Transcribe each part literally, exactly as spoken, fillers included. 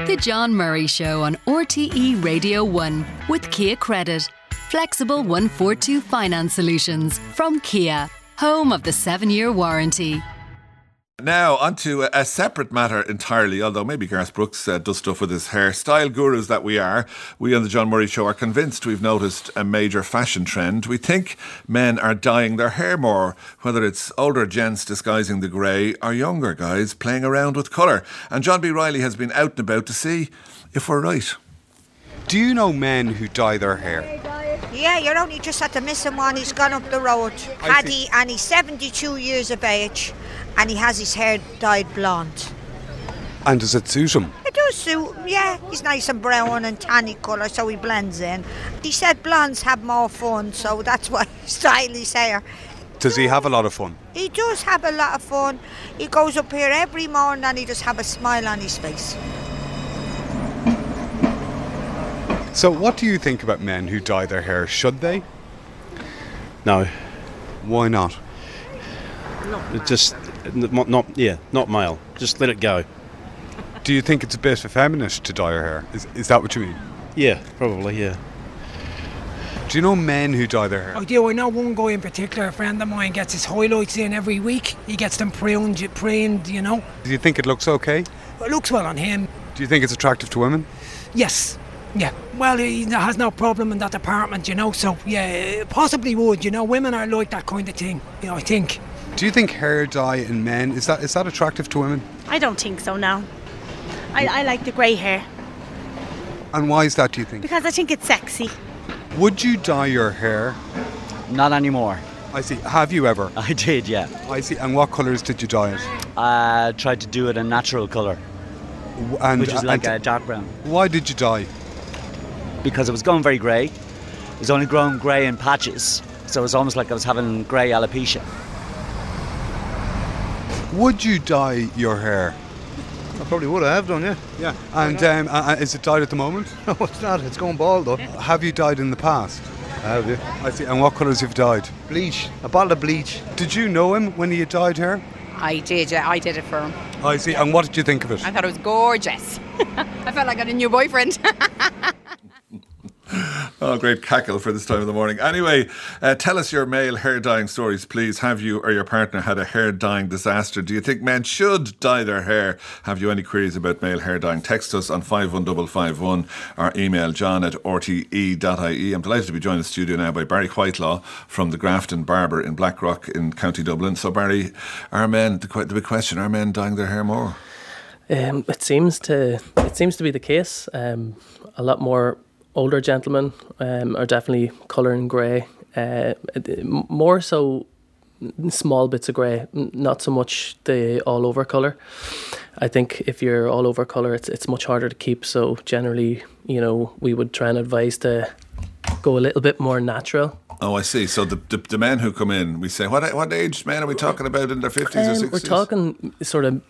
The John Murray Show on R T E Radio one with Kia Credit. Flexible one forty-two finance solutions from Kia, home of the seven-year warranty. Now, onto a, a separate matter entirely, although maybe Garth Brooks uh, does stuff with his hair. Style gurus that we are, we on the John Murray Show are convinced we've noticed a major fashion trend. We think men are dyeing their hair more, whether it's older gents disguising the grey or younger guys playing around with colour. And John B. Riley has been out and about to see if we're right. Do you know men who dye their hair? Yeah, you're only just at the missing one. He's gone up the road. Had he, and he's seventy-two years of age, and he has his hair dyed blonde. And does it suit him? It does suit him, yeah. He's nice and brown and tanny colour, so he blends in. He said blondes have more fun, so that's why he styled his hair. Does he have a lot of fun? He does have a lot of fun. He goes up here every morning and he just have a smile on his face. So what do you think about men who dye their hair? Should they? No. Why not? It just, not, not, yeah, not male. Just let it go. Do you think it's a bit effeminate to dye your hair? Is, is that what you mean? Yeah, probably, yeah. Do you know men who dye their hair? I do. I know one guy in particular, a friend of mine, gets his highlights in every week. He gets them pruned, pruned, you know. Do you think it looks okay? It looks well on him. Do you think it's attractive to women? Yes. Yeah, well, he has no problem in that department, you know, so, yeah, possibly would, you know, women are like that kind of thing, you know, I think. Do you think hair dye in men, is that is that attractive to women? I don't think so, no. I, I like the grey hair. And why is that, do you think? Because I think it's sexy. Would you dye your hair? Not anymore. I see. Have you ever? I did, yeah. I see. And what colours did you dye it? I uh, tried to do it a natural colour, and, which is like and a dark brown. Why did you dye? Because it was going very grey. It was only growing grey in patches, so it was almost like I was having grey alopecia. Would you dye your hair? I probably would. I have done, yeah. Yeah. And um, uh, is it dyed at the moment? No, it's not. It's going bald, though. Have you dyed in the past? I have, yeah. I see. And what colours have you dyed? Bleach. A bottle of bleach. Did you know him when he had dyed hair? I did, yeah. I did it for him. I see. And what did you think of it? I thought it was gorgeous. I felt like I got a new boyfriend. Oh, great cackle for this time of the morning. Anyway, uh, tell us your male hair dyeing stories, please. Have you or your partner had a hair dyeing disaster? Do you think men should dye their hair? Have you any queries about male hair dyeing? Text us on five one five five one or email john at r t e dot i e. I'm delighted to be joined in the studio now by Barry Whitelaw from the Grafton Barber in Blackrock in County Dublin. So, Barry, are men, the, the big question, are men dyeing their hair more? Um, it seems to it seems to be the case. Um, a lot more older gentlemen um, are definitely colouring grey, uh, more so small bits of grey, not so much the all over colour. I think if you're all over colour, it's it's much harder to keep. So generally, you know, we would try and advise to go a little bit more natural. Oh, I see. So the, the the men who come in, we say, what what age men are we talking about, in their fifties um, or sixties? We're talking sort of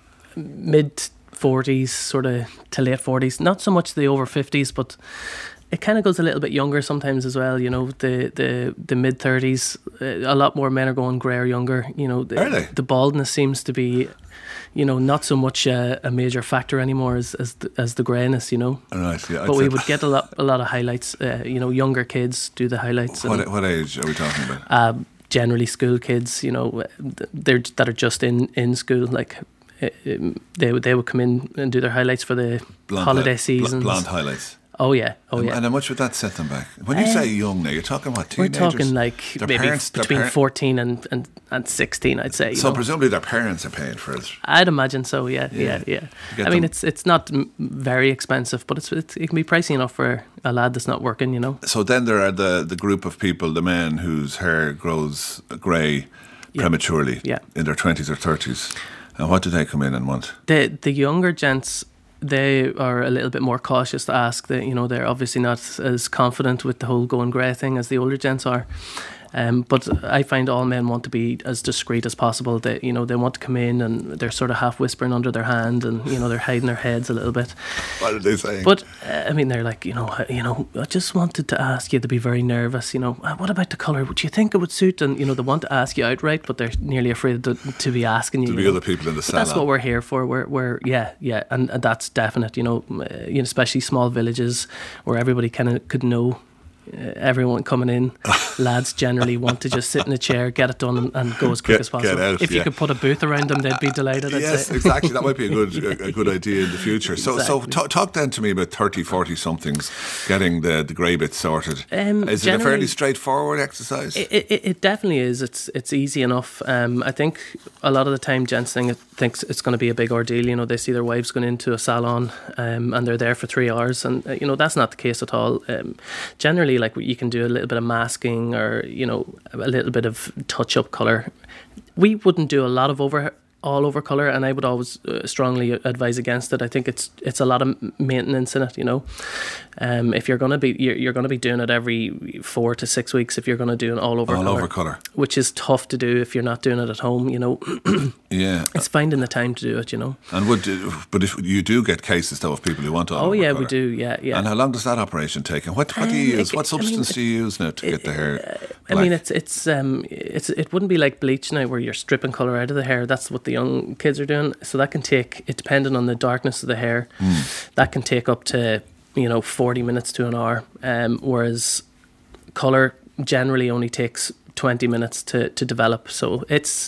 mid forties, sort of to late forties. Not so much the over fifties, but it kind of goes a little bit younger sometimes as well, you know, the the, the mid thirties. Uh, a lot more men are going grey or younger, you know. The, are they? The baldness seems to be, you know, not so much a, a major factor anymore as as the, as the greyness, you know. Right, yeah. But we would get a lot a lot of highlights. Uh, you know, younger kids do the highlights. What, and, what age are we talking about? Um, generally school kids, you know, they're that are just in, in school, like uh, they would they would come in and do their highlights for the blonde holiday hi- seasons. Blonde highlights. Oh yeah, oh and, yeah. And how much would that set them back? When you uh, say young now, you're talking what, teenagers? We're talking like their maybe parents, between par- fourteen and, and, and sixteen, I'd say. You so know? presumably their parents are paying for it. I'd imagine so. Yeah, yeah, yeah. yeah. I mean, it's it's not m- very expensive, but it's, it's it can be pricey enough for a lad that's not working. You know. So then there are the the group of people, the men whose hair grows grey yeah. prematurely, yeah. in their twenties or thirties. And what do they come in and want? The the younger gents, they are a little bit more cautious to ask. That, you know, they're obviously not as confident with the whole going grey thing as the older gents are. Um, but I find all men want to be as discreet as possible. They, you know, they want to come in and they're sort of half whispering under their hand, and you know, they're hiding their heads a little bit. What are they saying? But uh, I mean, they're like, you know, you know, I just wanted to ask you to be very nervous. You know, what about the colour? Would you think it would suit? And you know, they want to ask you outright, but they're nearly afraid to, to be asking you. To be you know. other people in the But salon. that's what we're here for. We're, we're yeah, yeah, and, and that's definite. You know, uh, you know, especially small villages where everybody kind of could know. Uh, everyone coming in, lads generally want to just sit in a chair, get it done, and, and go as quick Get- as possible. get out, if you yeah. could put a booth around them, they'd be delighted. I'd Yes, say. exactly. That might be a good a, a good idea in the future. So, so Exactly. talk, talk then to me about thirty, forty somethings getting the, the grey bits sorted. Um, is it a generally- fairly straightforward exercise? It, it, it definitely is. It's it's easy enough. Um, I think a lot of the time, gents think thinks it's going to be a big ordeal. You know, they see their wives going into a salon, um, and they're there for three hours, and uh, you know that's not the case at all. Um, generally, like you can do a little bit of masking, or you know, a little bit of touch up color. We wouldn't do a lot of over all over colour, and I would always uh, strongly advise against it. I think it's it's a lot of maintenance in it, you know. Um, if you're gonna be you're, you're gonna be doing it every four to six weeks if you're gonna do an all over All colour, over colour. which is tough to do if you're not doing it at home, you know. Yeah. It's finding the time to do it, you know. And would but if you do get cases though of people who want all Oh over yeah, colour. we do. Yeah, yeah. And how long does that operation take? And what what do you Um, use? it- What I mean, substance do you use now to get the hair? I black? mean, it's it's um it's it wouldn't be like bleach now where you're stripping colour out of the hair. That's what the young kids are doing. So that can take, it depending on the darkness of the hair, Mm. that can take up to you know forty minutes to an hour. Um, whereas colour generally only takes twenty minutes to to develop. So it's,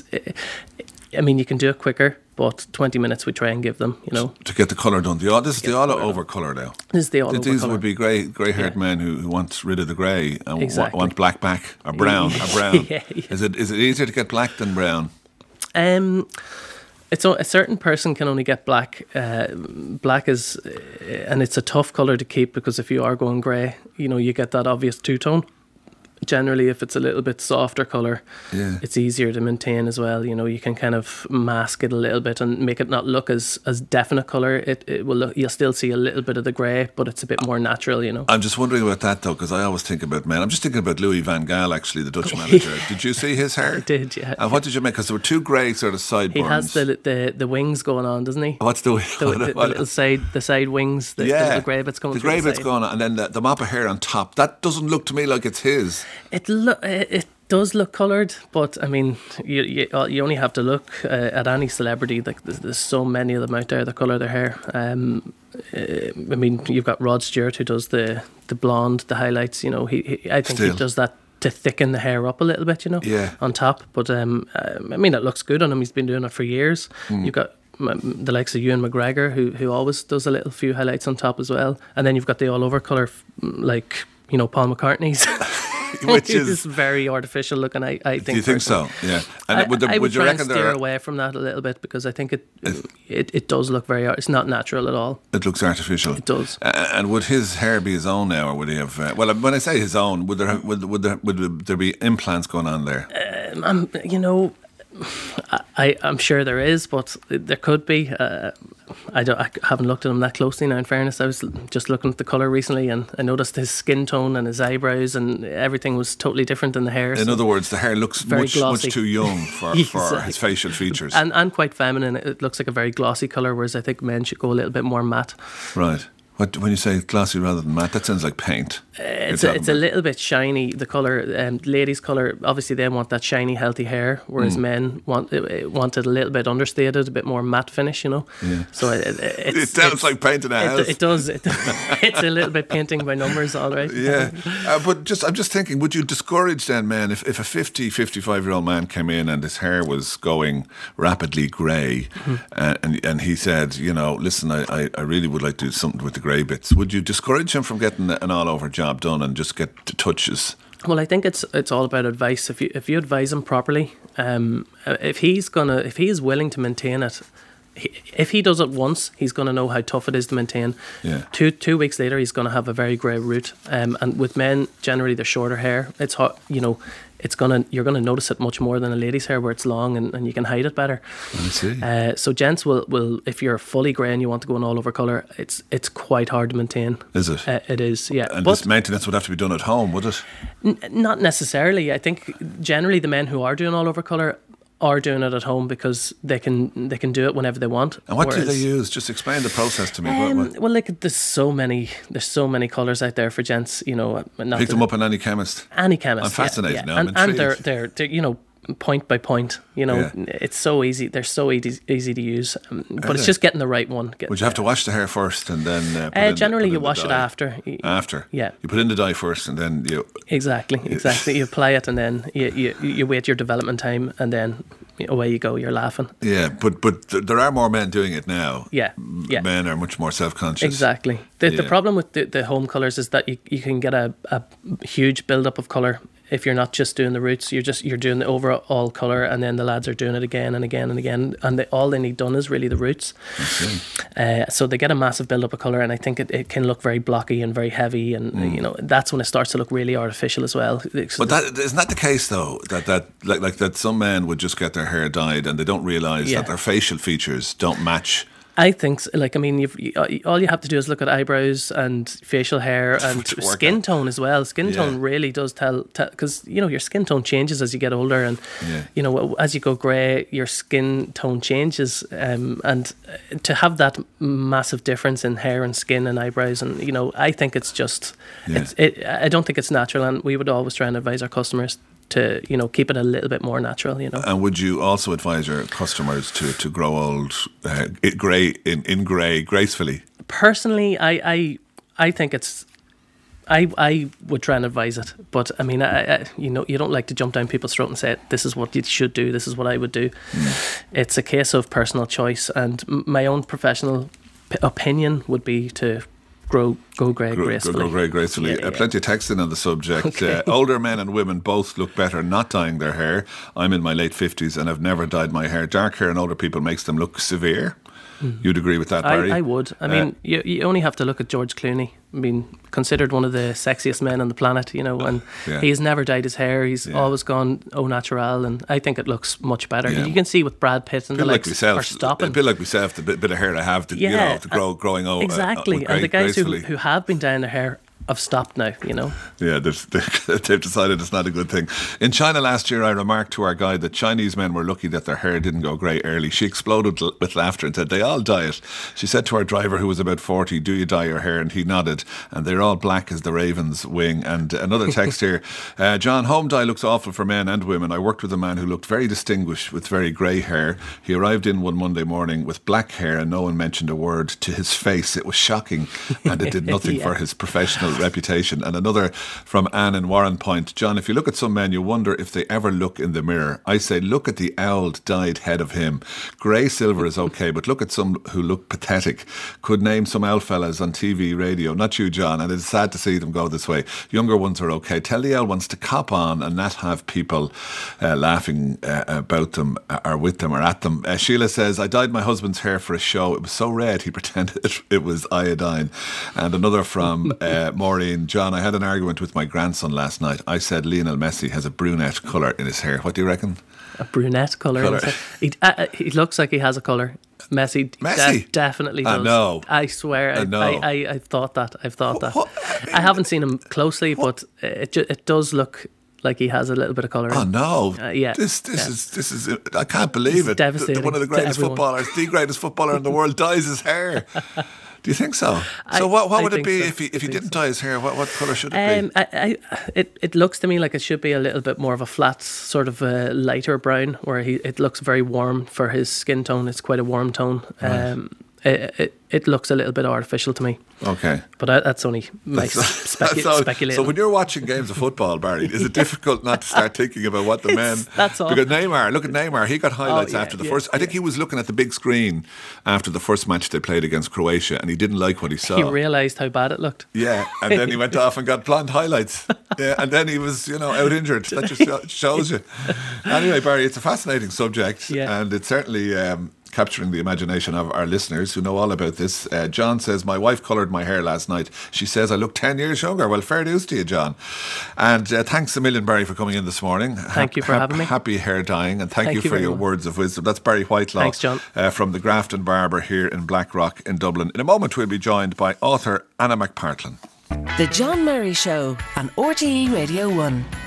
I mean, you can do it quicker, but twenty minutes we try and give them. You know, to get the colour done. The, this is the all over colour now. This is the all over These colour. would be grey grey haired men who, who want rid of the grey and w- Exactly. want black back or brown or brown. Yeah, yeah. Is it is it easier to get black than brown? Um, it's a, a certain person can only get black. Uh, black is, uh, and it's a tough colour to keep because if you are going grey, you know, you get that obvious two tone. Generally, if it's a little bit softer colour, Yeah. it's easier to maintain as well. You know, you can kind of mask it a little bit and make it not look as, as definite colour. It it will look, you'll still see a little bit of the grey, but it's a bit more natural. You know. I'm just wondering about that though, because I always think about men. I'm just thinking about Louis van Gaal, actually, the Dutch manager. Did you see his hair? I did, yeah. And what did you make? Because there were two grey sort of He sideburns. has the, the the wings going on, doesn't he? What's the, The, the, the little side, the side wings, the, the little grey bits coming the through grey the bits side. going on, and then the, the mop of hair on top. That doesn't look to me like it's his. It look it, it does look coloured, but I mean, you you, uh, you only have to look uh, at any celebrity. Like there's, there's so many of them out there that colour their hair. Um, uh, I mean, you've got Rod Stewart who does the the blonde, the highlights. You know, he, he I think Still. he does that to thicken the hair up a little bit. You know, Yeah. on top. But um, um, I mean, it looks good on him. He's been doing it for years. Mm. You've got um, the likes of Ewan McGregor who who always does a little few highlights on top as well, and then you've got the all over colour f- like you know Paul McCartney's. Which is is- very artificial looking. I, I think. Do you think personally. so? Yeah. And I, would, the, I would, would you try and reckon steer there? away from that a little bit because I think it it, it does look very. It's not natural at all. It looks artificial. It does. Uh, and would his hair be his own now, or would he have? Uh, well, when I say his own, would there have, would would there would there be implants going on there? Um, I'm, you know, I I'm sure there is, but there could be. Uh, I don't. I haven't looked at him that closely now. In fairness, I was just looking at the colour recently, and I noticed his skin tone and his eyebrows, and everything was totally different in the hair. In so- other words, the hair looks Very much glossy. much too young for, for Exactly. his facial features. and and quite feminine. It looks like a very glossy colour, whereas I think men should go a little bit more matte. Right. What, when you say glossy rather than matte, that sounds like paint. Uh, it's a, it's a little bit shiny. The color, um, ladies' color, obviously they want that shiny, healthy hair, whereas Mm. men want it, want it a little bit understated, a bit more matte finish. You know. Yeah. So it, it, it's, It sounds it's- like painting a it, house. It does. It, it's a little bit painting by numbers, all right. Yeah, uh, but just I'm just thinking, would you discourage then, man, if, if a fifty, fifty-five year old man came in and his hair was going rapidly grey, Mhm. uh, and and he said, you know, listen, I, I, I really would like to do something with the grey bits. Would you discourage him from getting an all over job done and just get to touches? Well, I think it's it's all about advice. If you if you advise him properly, um, if he's gonna if he is willing to maintain it, he, if he does it once, he's going to know how tough it is to maintain. Yeah. Two two weeks later, he's going to have a very grey root. Um, and with men, generally, they're shorter hair. It's hot, you know. It's gonna you're gonna notice it much more than a lady's hair, where it's long and, and you can hide it better. I see. Uh, so gents will, will if you're fully grey and you want to go an all over colour, it's it's quite hard to maintain. Is it? Uh, it is, yeah. And but this maintenance would have to be done at home, would it? N- not necessarily. I think generally the men who are doing all over colour are doing it at home because they can they can do it whenever they want. And what Whereas, do they use? Just explain the process to me. Um, what, what? Well, like there's so many there's so many colours out there for gents. You know, not Pick to- them up in any chemist. Any chemist. I'm fascinated yeah, yeah. now. I'm and, and they're, intrigued. they're they're you know point by point. You know, Yeah. it's so easy. They're so easy easy to use. Um, but Are it's they? just getting the right one. Get, Would you have to wash the hair first and then? Uh, put uh, in the- generally, put in you the wash it dye? after. Y- After. Yeah. You put in the dye first and then you. Exactly, exactly. You apply it and then you, you you wait your development time and then away you go. You're laughing. Yeah, but but th- there are more men doing it now. Yeah, yeah. Men are much more self-conscious. Exactly. The the Yeah. problem with the, the home colours is that you, you can get a, a huge build-up of colour if you're not just doing the roots. You're just you're doing the overall colour, and then the lads are doing it again and again and again, and they, all they need done is really the roots. Uh, so they get a massive build-up of colour, and I think it, it can look very blocky and very heavy, and Mm. you know that's when it starts to look really artificial as well. But that isn't that the case though. That that like like that some men would just get their hair dyed and they don't realise Yeah. that their facial features don't match. I think, so. Like, I mean, you've, you, all you have to do is look at eyebrows and facial hair and To work skin out. tone as well. Skin Yeah. tone really does tell, because, you know, your skin tone changes as you get older, and, Yeah. you know, as you go grey, your skin tone changes. Um, and to have that massive difference in hair and skin and eyebrows, and, you know, I think it's just, Yeah. it's, it, I don't think it's natural, and we would always try and advise our customers to, you know, keep it a little bit more natural, you know. And would you also advise your customers to, to grow old, uh, it grey in, in grey gracefully? Personally, I, I I think it's I I would try and advise it, but I mean, I, I, you know, you don't like to jump down people's throat and say this is what you should do, this is what I would do. Mm. It's a case of personal choice, and m- my own professional p- opinion would be to grow go grey Grow, gracefully. grow grey gracefully. Yeah, Uh, yeah. plenty of texting on the subject. Okay. Uh, older men and women both look better not dyeing their hair. I'm in my late fifties and I've never dyed my hair. Dark hair in older people makes them look severe. You'd agree with that, Barry? I, I would. I Uh, mean, you, you only have to look at George Clooney. I mean, considered one of the sexiest men on the planet, you know, and Yeah. he's never dyed his hair. He's Yeah. always gone au natural, and I think it looks much better. Yeah. You can see with Brad Pitt and A the bit like likes myself, are stopping. a bit like myself, the bit, bit of hair I have, to, you Yeah, know, to grow, growing old. Exactly, Uh, and the guys who, gracefully. who have been dyeing their hair have stopped now, you know. Yeah, they've, they've decided it's not a good thing. In China last year, I remarked to our guide that Chinese men were lucky that their hair didn't go grey early. She exploded l- with laughter and said, they all dye it. She said to our driver, who was about forty, do you dye your hair? And he nodded. And they're all black as the raven's wing. And another text here, uh, John, home dye looks awful for men and women. I worked with a man who looked very distinguished with very grey hair. He arrived in one Monday morning with black hair and no one mentioned a word to his face. It was shocking and it did nothing Yeah. for his professional reputation. And another from Anne in Warren Point. John, if you look at some men, you wonder if they ever look in the mirror. I say, look at the owled dyed head of him. Grey silver is okay, but look at some who look pathetic. Could name some owl fellas on T V, radio. Not you, John, and it's sad to see them go this way. Younger ones are okay. Tell the owl ones to cop on and not have people uh, laughing uh, about them uh, or with them or at them. Uh, Sheila says, I dyed my husband's hair for a show. It was so red he pretended it, it was iodine. And another from uh, Maureen. John, I had an argument with my grandson last night. I said Lionel Messi has a brunette colour in his hair. What do you reckon? A brunette colour. Colour. He, uh, uh, he looks like he has a colour. Messi, Messi? de- definitely I does. know. I swear. I, I know. I, I, I've thought that. I've thought that. I haven't seen him closely, but it ju- it does look like he has a little bit of colour. Oh in. no! Uh, yeah. This this yeah. is this is I can't believe It's it. devastating One of the to greatest everyone. footballers, the greatest footballer in the world, dyes his hair. Do you think so? I- So what what I would it think be so. if he I if he think didn't so. dye his hair? What what colour should it Um, be? I, I, it it looks to me like it should be a little bit more of a flat, sort of a lighter brown, where he it looks very warm for his skin tone. It's quite a warm tone. Um, it, it it looks a little bit artificial to me. Okay. But I, that's only my specu- That's all- speculating. So when you're watching games of football, Barry, is it difficult not to start thinking about what the men? that's all. Because Neymar, look at Neymar. He got highlights Oh, yeah, after the yeah, first. I think he was looking at the big screen after the first match they played against Croatia, and he didn't like what he saw. He realised how bad it looked. Yeah, and then he went off and got blonde highlights. Yeah, and then he was, you know, out injured. That just sho- shows you. Anyway, Barry, it's a fascinating subject, Yeah. and it's certainly um, capturing the imagination of our listeners who know all about this. Uh, John says, my wife coloured my hair last night. She says I look ten years younger. Well, fair dues to you, John. And uh, thanks a million, Barry, for coming in this morning. Thank you for ha- having me. Happy hair dyeing, and thank, Thank you you for very your much. words of wisdom. That's Barry Whitelaw. Thanks, John. Uh, from the Grafton Barber here in Blackrock in Dublin. In a moment, we'll be joined by author Anna McPartlin. The John Murray Show on R T E Radio one.